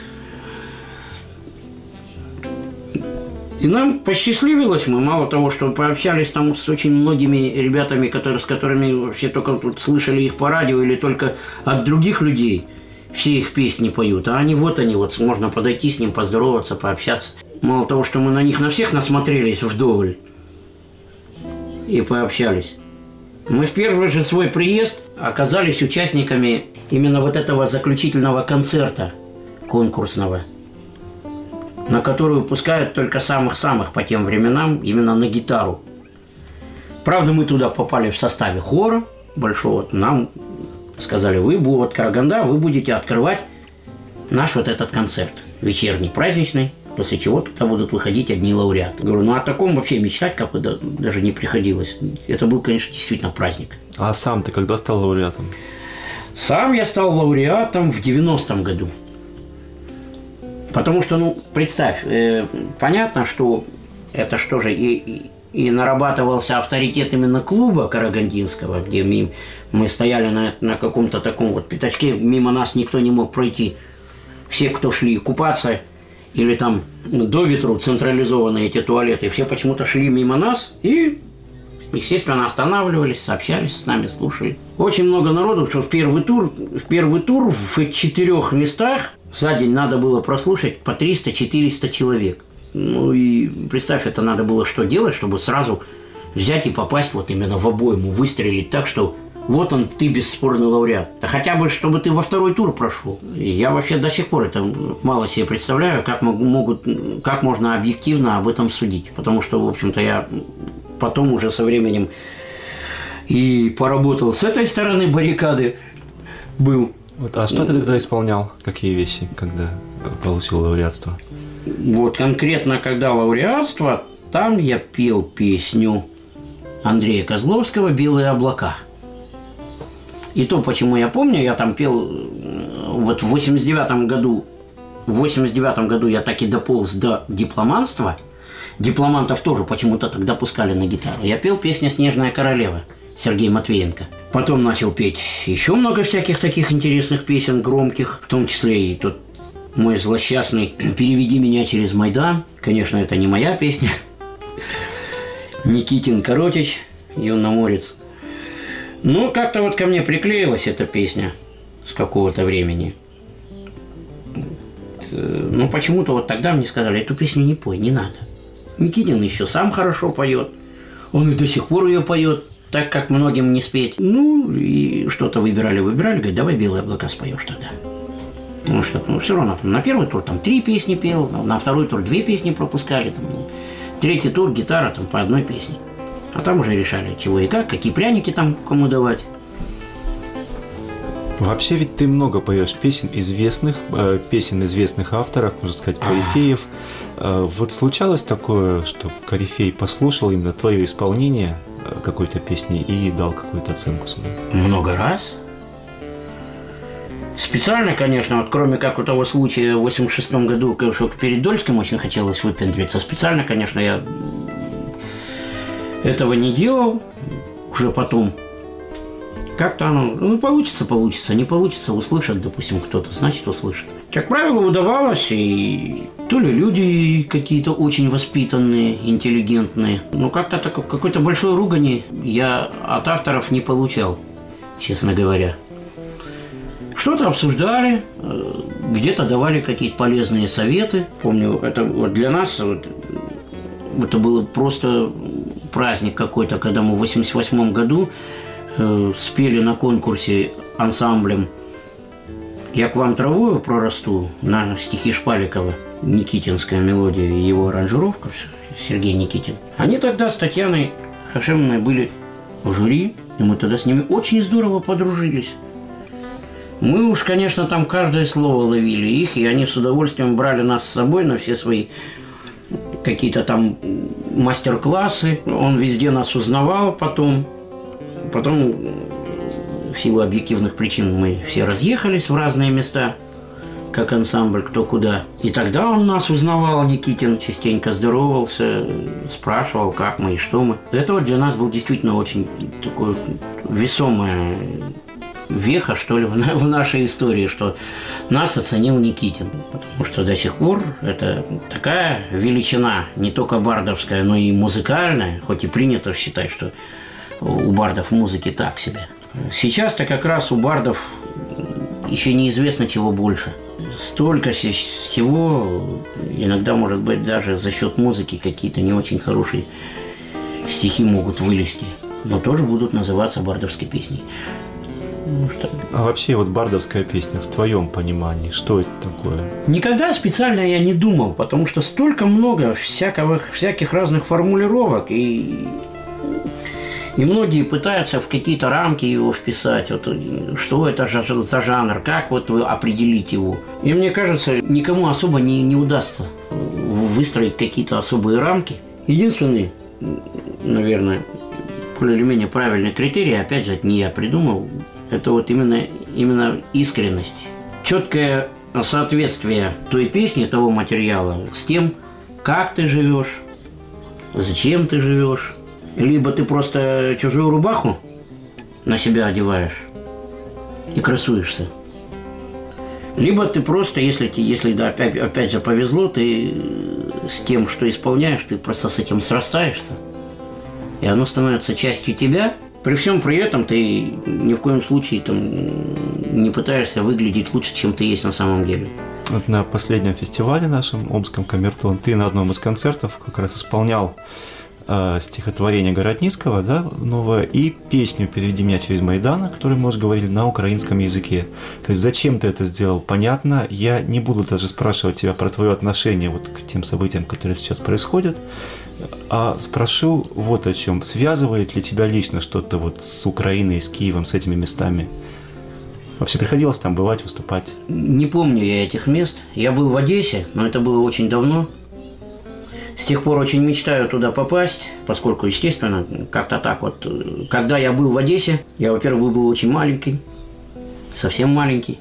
Speaker 3: И нам посчастливилось, мы мало того, что пообщались там с очень многими ребятами, которые, с которыми вообще только тут слышали их по радио или только от других людей все их песни поют. А они вот они, вот можно подойти с ним, поздороваться, пообщаться. Мало того, что мы на них на всех насмотрелись вдоволь и пообщались. Мы в первый же свой приезд оказались участниками именно вот этого заключительного концерта конкурсного, на который выпускают только самых-самых по тем временам именно на гитару. Правда, мы туда попали в составе хора большого. Нам сказали, вы, вот Караганда, вы будете открывать наш вот этот концерт вечерний, праздничный, после чего туда будут выходить одни лауреаты. Говорю, ну о таком вообще мечтать как бы даже не приходилось. Это был, конечно, действительно праздник.
Speaker 2: А сам ты когда стал лауреатом?
Speaker 3: Сам я стал лауреатом в девяностом году. Потому что, ну, представь, э, понятно, что это что же, и, и, и нарабатывался авторитет именно клуба карагандинского, где мы, мы стояли на, на каком-то таком вот пятачке, мимо нас никто не мог пройти. Все, кто шли купаться, или там до ветру централизованные эти туалеты, все почему-то шли мимо нас и, естественно, останавливались, сообщались с нами, слушали. Очень много народу, что в первый тур, в первый тур в четырех местах за день надо было прослушать по триста-четыреста человек. Ну и представь, это надо было что делать, чтобы сразу взять и попасть вот именно в обойму, выстрелить так, что вот он, ты бесспорный лауреат. Да хотя бы, чтобы ты во второй тур прошел. Я вообще до сих пор это мало себе представляю, как, могу, могут, как можно объективно об этом судить. Потому что, в общем-то, я потом уже со временем и поработал с этой стороны баррикады, был.
Speaker 2: Вот, а что ты тогда исполнял? Какие вещи, когда получил лауреатство?
Speaker 3: Вот конкретно, когда лауреатство, там я пел песню Андрея Козловского «Белые облака». И то, почему я помню, я там пел вот в восемьдесят девятом году, в восемьдесят девятом году я так и дополз до дипломанства. Дипломантов тоже почему-то тогда пускали на гитару. Я пел песню «Снежная королева» Сергей Матвеенко. Потом начал петь еще много всяких таких интересных песен, громких, в том числе и тот мой злосчастный «Переведи меня через Майдан». Конечно, это не моя песня. Никитин Коротич, юноморец. Ну, как-то вот ко мне приклеилась эта песня с какого-то времени. Ну, почему-то вот тогда мне сказали, эту песню не пой, не надо. Никитин еще сам хорошо поет. Он и до сих пор ее поет, так как многим не спеть. Ну, и что-то выбирали, выбирали. Говорит, давай «Белые облака» споешь тогда. Ну, что ну, все равно там, на первый тур там три песни пел, на второй тур две песни пропускали. Там, третий тур гитара там по одной песне. А там уже решали, чего и как, какие пряники там кому давать.
Speaker 2: Вообще ведь ты много поешь песен известных, э, песен известных авторов, можно сказать, корифеев. Э, вот случалось такое, что корифей послушал именно твое исполнение какой-то песни и дал какую-то оценку свою?
Speaker 3: Много раз. Специально, конечно, вот кроме как у того случая в восемьдесят шестом году, что перед Дольским очень хотелось выпендриться, специально, конечно, я этого не делал, уже потом. Как-то оно, ну, получится, получится, не получится, услышат, допустим, кто-то, значит, услышит. Как правило, удавалось, и то ли люди какие-то очень воспитанные, интеллигентные, но как-то так, какой-то большой ругани я от авторов не получал, честно говоря. Что-то обсуждали, где-то давали какие-то полезные советы. Помню, это вот для нас вот, это было просто праздник какой-то, когда мы в восемьдесят восьмом году э, спели на конкурсе ансамблем «Я к вам травою прорасту» на стихи Шпаликова. Никитинская мелодия и его аранжировка, Сергей Никитин. Они тогда с Татьяной Хашемовной были в жюри, и мы тогда с ними очень здорово подружились. Мы уж, конечно, там каждое слово ловили их, и они с удовольствием брали нас с собой на все свои какие-то там мастер-классы. Он везде нас узнавал потом. Потом, в силу объективных причин, мы все разъехались в разные места, как ансамбль, кто куда. И тогда он нас узнавал, Никитин, частенько здоровался, спрашивал, как мы и что мы. Это вот для нас был действительно очень такое весомое веха, что ли, в нашей истории, что нас оценил Никитин. Потому что до сих пор это такая величина, не только бардовская, но и музыкальная, хоть и принято считать, что у бардов музыки так себе. Сейчас-то как раз у бардов еще неизвестно чего больше. Столько всего, иногда, может быть, даже за счет музыки какие-то не очень хорошие стихи могут вылезти, но тоже будут называться бардовской песней. Ну, что...
Speaker 2: А вообще вот бардовская песня, в твоем понимании, что это такое?
Speaker 3: Никогда специально я не думал, потому что столько много всякого, всяких разных формулировок, и, и многие пытаются в какие-то рамки его вписать. Вот, что это за жанр, как вот определить его. И мне кажется, никому особо не, не удастся выстроить какие-то особые рамки. Единственный, наверное, более или менее правильный критерий, опять же, это не я придумал, это вот именно, именно искренность. Четкое соответствие той песни, того материала с тем, как ты живешь, зачем ты живешь. Либо ты просто чужую рубаху на себя одеваешь и красуешься. Либо ты просто, если, если да, опять, опять же повезло, ты с тем, что исполняешь, ты просто с этим срастаешься. И оно становится частью тебя. При всем при этом ты ни в коем случае там, не пытаешься выглядеть лучше, чем ты есть на самом деле.
Speaker 2: Вот на последнем фестивале нашем, Омском Камертон, ты на одном из концертов как раз исполнял э, стихотворение Городницкого, да, новое, и песню «Переведи меня через Майдан», о которой мы уже говорили, на украинском языке. То есть зачем ты это сделал, понятно. Я не буду даже спрашивать тебя про твое отношение вот к тем событиям, которые сейчас происходят, а спрошу вот о чем. Связывает ли тебя лично что-то вот с Украиной, с Киевом, с этими местами? Вообще приходилось там бывать, выступать?
Speaker 3: Не помню я этих мест. Я был в Одессе, но это было очень давно. С тех пор очень мечтаю туда попасть, поскольку, естественно, как-то так вот. Когда я был в Одессе, я, во-первых, был очень маленький, совсем маленький.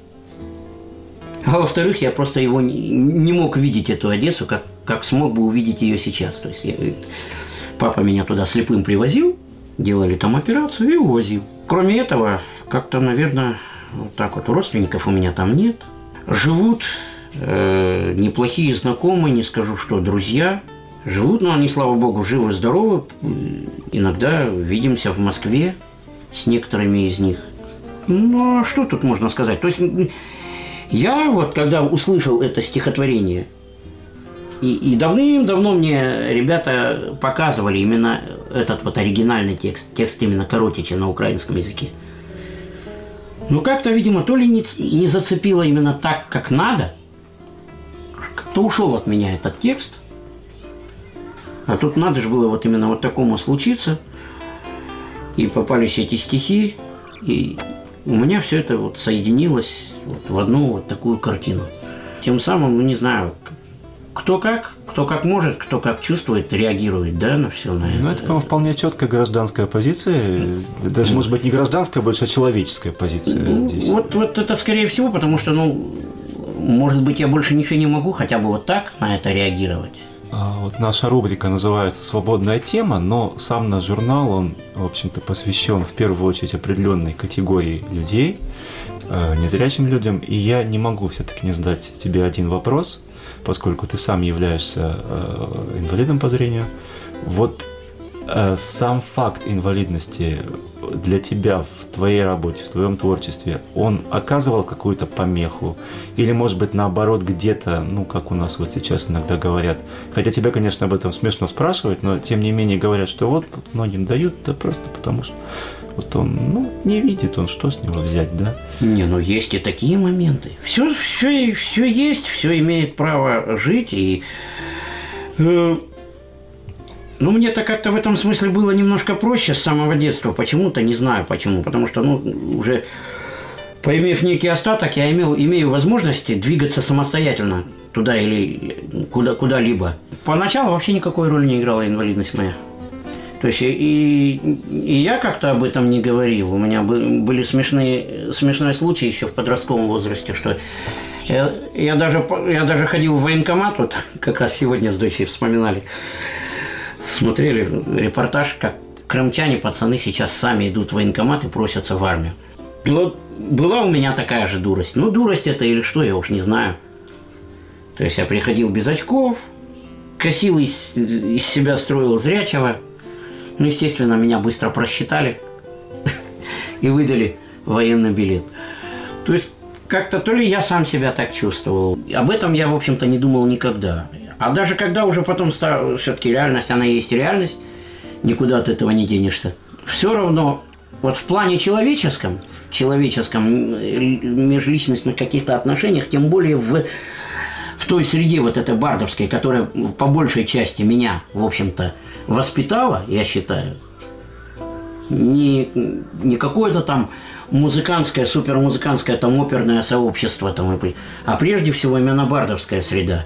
Speaker 3: А во-вторых, я просто его не мог видеть, эту Одессу, как, как смог бы увидеть ее сейчас. То есть я, папа меня туда слепым привозил, делали там операцию и увозил. Кроме этого, как-то, наверное, вот так вот, родственников у меня там нет. Живут э, неплохие знакомые, не скажу, что друзья. Живут, но они, слава богу, живы, здоровы. Иногда видимся в Москве с некоторыми из них. Ну, а что тут можно сказать? То есть я вот, когда услышал это стихотворение, и, и давным-давно мне ребята показывали именно этот вот оригинальный текст, текст именно Коротича на украинском языке. Но как-то, видимо, то ли не, не зацепило именно так, как надо, как-то ушел от меня этот текст. А тут надо же было вот именно вот такому случиться. И попались эти стихи, и у меня все это вот соединилось вот в одну вот такую картину. Тем самым, ну не знаю, кто как, кто как может, кто как чувствует, реагирует, да, на все на это.
Speaker 2: Ну, это, по-моему, вполне четкая гражданская позиция. Даже, может быть, не гражданская, а больше человеческая позиция
Speaker 3: ну,
Speaker 2: здесь.
Speaker 3: Вот, вот это скорее всего, потому что, ну, может быть, я больше ничего не могу, хотя бы вот так на это реагировать.
Speaker 2: Вот наша рубрика называется «Свободная тема», но сам наш журнал, он, в общем-то, посвящен в первую очередь определенной категории людей, незрячим людям, и я не могу все-таки не задать тебе один вопрос, поскольку ты сам являешься инвалидом по зрению. Вот сам факт инвалидности для тебя в твоей работе, в твоем творчестве, он оказывал какую-то помеху? Или, может быть, наоборот, где-то, ну, как у нас вот сейчас иногда говорят, хотя тебя, конечно, об этом смешно спрашивать, но, тем не менее, говорят, что вот многим дают, да просто потому что вот он, ну, не видит, он что с него взять, да?
Speaker 3: Не, ну, есть и такие моменты. Все, все, все есть, все имеет право жить, и... Э, Ну, мне-то как-то в этом смысле было немножко проще с самого детства. Почему-то, не знаю почему. Потому что, ну, уже поимев некий остаток, я имел, имею возможности двигаться самостоятельно туда или куда, куда-либо. Поначалу вообще никакой роли не играла инвалидность моя. То есть и, и я как-то об этом не говорил. У меня были смешные, смешные случаи еще в подростковом возрасте, что я, я, даже, я даже ходил в военкомат, вот как раз сегодня с дочей вспоминали. Смотрели репортаж, как крымчане, пацаны сейчас сами идут в военкомат и просятся в армию. И вот была у меня такая же дурость. Ну, дурость это или что, я уж не знаю. То есть я приходил без очков, косил из, из себя, строил зрячего. Ну, естественно, меня быстро просчитали и выдали военный билет. То есть как-то то ли я сам себя так чувствовал. Об этом я, в общем-то, не думал никогда. А даже когда уже потом стала все-таки реальность, она есть реальность, никуда от этого не денешься. Все равно, вот в плане человеческом, в человеческом, межличностных каких-то отношениях, тем более в, в той среде вот этой бардовской, которая по большей части меня, в общем-то, воспитала, я считаю, не, не какое-то там музыкантское, супермузыкантское, там оперное сообщество, там, а прежде всего именно бардовская среда.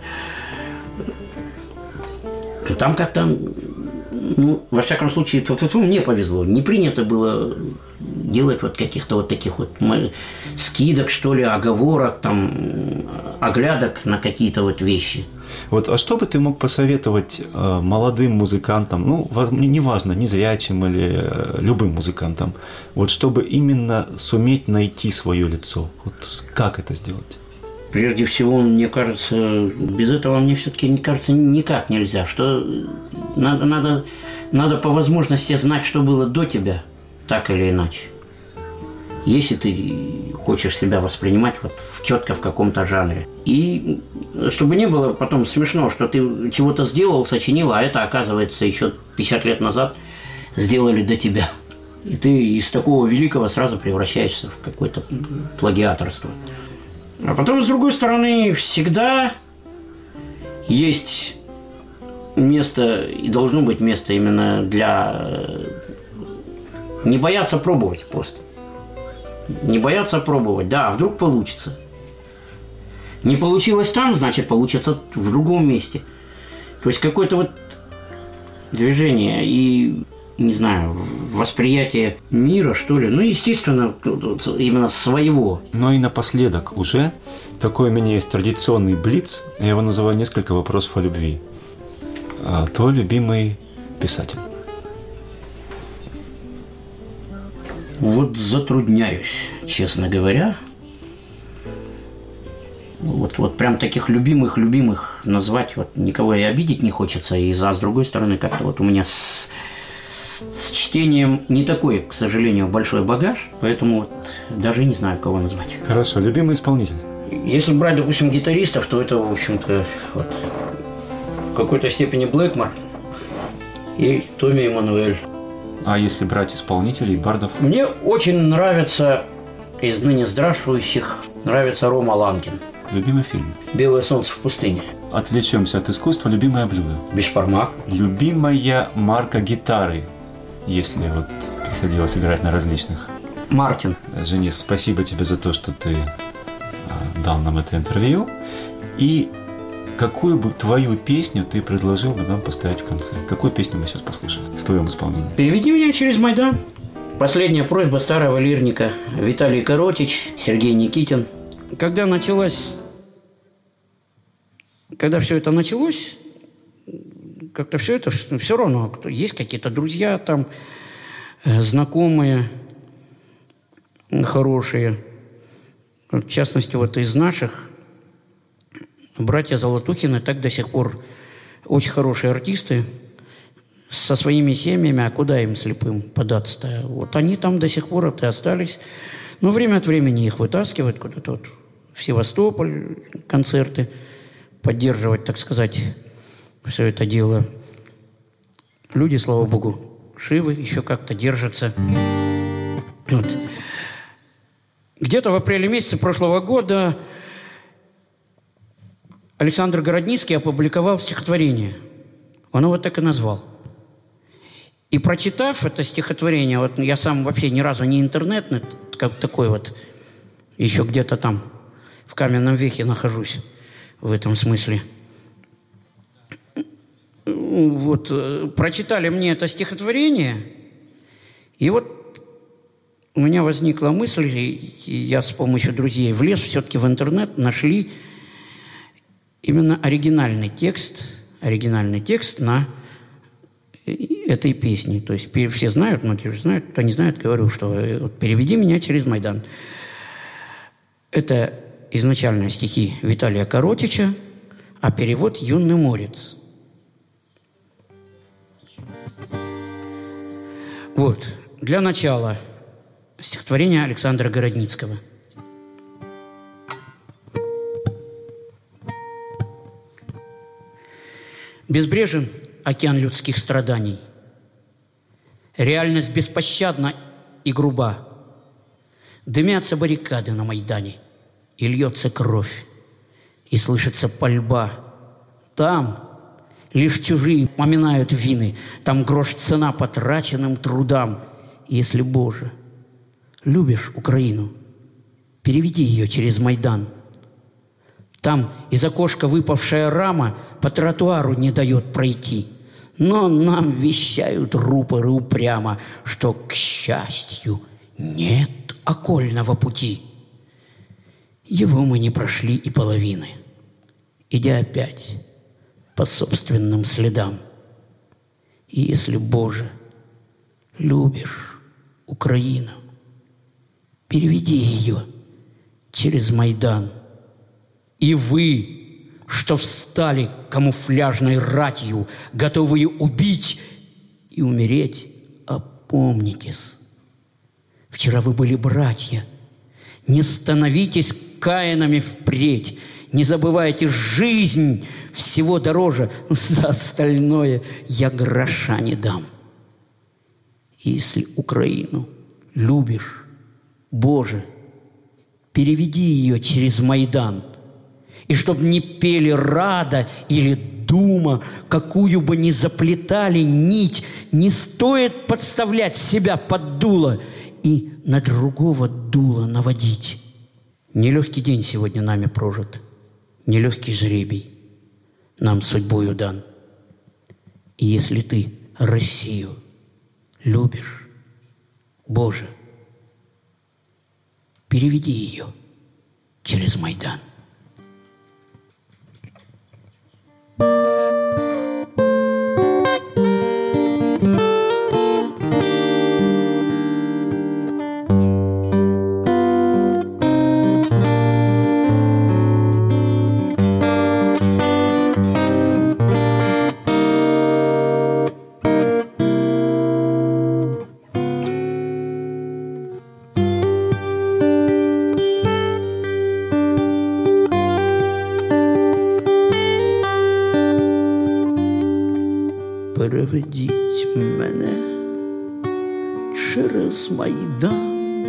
Speaker 3: Там как-то, ну, во всяком случае, мне повезло. Не принято было делать вот каких-то вот таких вот скидок, что ли, оговорок, там, оглядок на какие-то вот вещи.
Speaker 2: Вот, а что бы ты мог посоветовать э, молодым музыкантам, ну, неважно, незрячим или э, любым музыкантам, вот, чтобы именно суметь найти свое лицо? Вот как это сделать?
Speaker 3: Прежде всего, мне кажется, без этого мне все-таки, мне кажется, никак нельзя. Что надо, надо, надо по возможности знать, что было до тебя, так или иначе. Если ты хочешь себя воспринимать вот четко в каком-то жанре. И чтобы не было потом смешно, что ты чего-то сделал, сочинил, а это, оказывается, еще пятьдесят лет назад сделали до тебя. И ты из такого великого сразу превращаешься в какое-то плагиаторство. А потом, с другой стороны, всегда есть место, и должно быть место именно для... Не бояться пробовать просто. Не бояться пробовать. Да, вдруг получится. Не получилось там, значит, получится в другом месте. То есть какой-то вот движение и, не знаю, восприятие мира, что ли. Ну, естественно, именно своего.
Speaker 2: Ну и напоследок уже такой у меня есть традиционный блиц. Я его называю «Несколько вопросов о любви». А, твой любимый писатель?
Speaker 3: Вот затрудняюсь, честно говоря. Вот, вот прям таких любимых-любимых назвать, вот никого и обидеть не хочется. И за, с другой стороны, как-то вот у меня с, с чтением не такой, к сожалению, большой багаж, поэтому вот даже не знаю, кого назвать.
Speaker 2: Хорошо, любимый исполнитель?
Speaker 3: Если брать, допустим, гитаристов, то это, в общем-то, вот, в какой-то степени Блэкмор и Томми Эммануэль.
Speaker 2: А если брать исполнителей, бардов?
Speaker 3: Мне очень нравится из ныне здравствующих, нравится Рома Ланкин.
Speaker 2: Любимый фильм?
Speaker 3: «Белое солнце в пустыне».
Speaker 2: Отвлечемся от искусства. Любимое блюдо?
Speaker 3: Бешбармак.
Speaker 2: Любимая марка гитары, если вот приходилось играть на различных?
Speaker 3: Мартин.
Speaker 2: Женис, спасибо тебе за то, что ты дал нам это интервью. И какую бы твою песню ты предложил бы нам поставить в конце? Какую песню мы сейчас послушаем в твоем исполнении?
Speaker 3: «Переведи меня через Майдан». Последняя просьба старого лирника. Виталий Коротич, Сергей Никитин. Когда началась... Когда все это началось, как-то все это... Все равно есть какие-то друзья там, знакомые, хорошие. В частности, вот из наших братья Золотухины так до сих пор очень хорошие артисты. Со своими семьями, а куда им слепым податься-то? Вот они там до сих пор и остались. Но время от времени их вытаскивают куда-то вот в Севастополь, концерты, поддерживать, так сказать, все это дело. Люди, слава богу, живы, еще как-то держатся. Вот. Где-то в апреле месяце прошлого года Александр Городницкий опубликовал стихотворение. Он его так и назвал. И прочитав это стихотворение, вот я сам вообще ни разу не интернетный, как такой вот, еще где-то там в каменном веке нахожусь в этом смысле. Вот, прочитали мне это стихотворение, и вот у меня возникла мысль, и я с помощью друзей влез все-таки в интернет, нашли именно оригинальный текст, оригинальный текст на этой песни. То есть все знают, многие же знают, кто не знает, говорю, что вот, «Переведи меня через Майдан». Это изначально стихи Виталия Коротича, а перевод «Юный морец». Вот. Для начала стихотворение Александра Городницкого. Безбрежен океан людских страданий. Реальность беспощадна и груба. Дымятся баррикады на Майдане, и льется кровь, и слышится пальба. Там лишь чужие поминают вины, там грош цена потраченным трудам. Если, Боже, любишь Украину, переведи ее через Майдан. Там из окошка выпавшая рама по тротуару не дает пройти. Но нам вещают рупоры упрямо, что, к счастью, нет окольного пути. Его мы не прошли и половины, идя опять по собственным следам. И если, Боже, любишь Украину, переведи ее через Майдан. И вы, что встали камуфляжной ратью, готовые убить и умереть, опомнитесь. Вчера вы были братья. Не становитесь Каинами впредь. Не забывайте, жизнь всего дороже. За остальное я гроша не дам. И если Украину любишь, Боже, переведи ее через Майдан. И чтоб не пели Рада или Дума, какую бы ни заплетали нить, не стоит подставлять себя под дуло и на другого дула наводить. Нелегкий день сегодня нами прожит, нелегкий жребий нам судьбою дан. И если ты Россию любишь, Боже, переведи ее через Майдан.
Speaker 4: Переведіть мене через Майдан,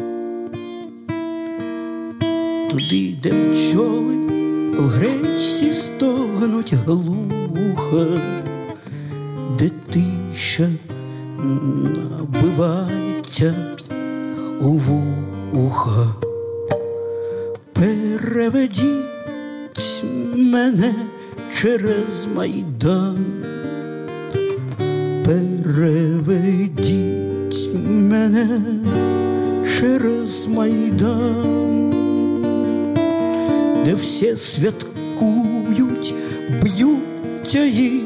Speaker 4: туди, де бджоли в гречці стогнуть глухо, де тиша набивається у вуха. Переведіть мене через Майдан, переведіть мене через Майдан, де всі святкують, б'ються і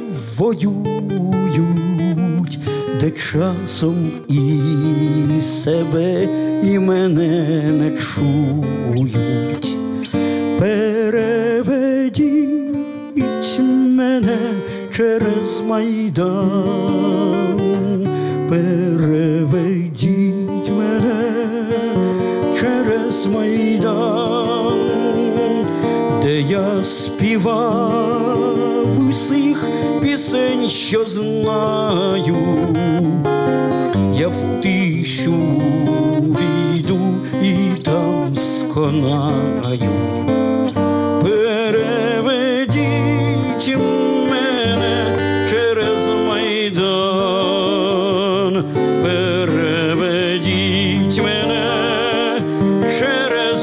Speaker 4: воюють, де часом і себе, і мене не чують. Переведіть мене через Майдан, переведіть мене через Майдан, де я співав усіх пісень, що знаю, я в тишу війду і там сконаю. Переведіть мене через Майдан, переведіть мене через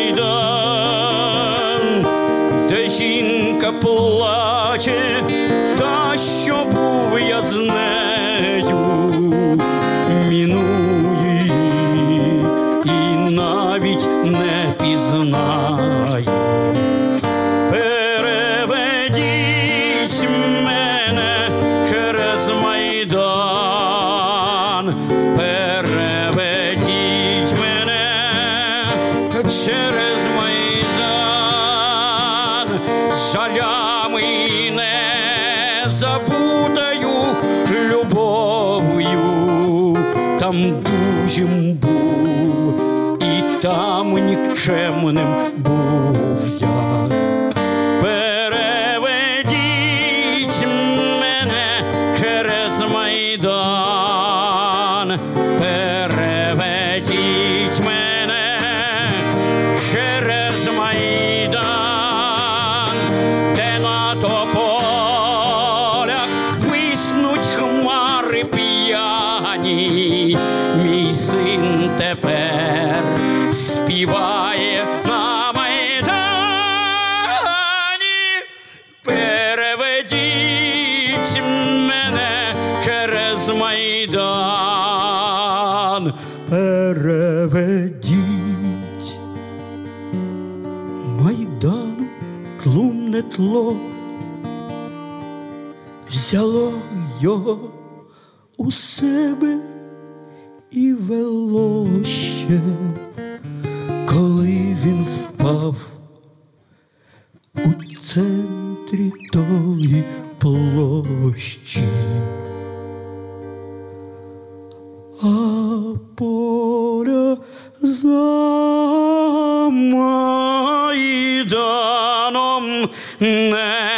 Speaker 4: Майдан, де жінка плаче, та що був я з нею, міную її і навіть не пізнаю. Переведіть мене через Майдан, переведіть мене через Майдан, жалями і незабутою любов'ю, там дужим був і там нікчемним був я. Переведіть мене через Майдан, переведіть мене через Майдан, де на тополях виснуть хмари п'яні, мій син тепер співає на Майдані. Переведіть мене через Майдан, переведіть. Майдану тлумне тло взяло його у себе і вело ще, коли він впав у центрі тої площі. А поля за Майданом не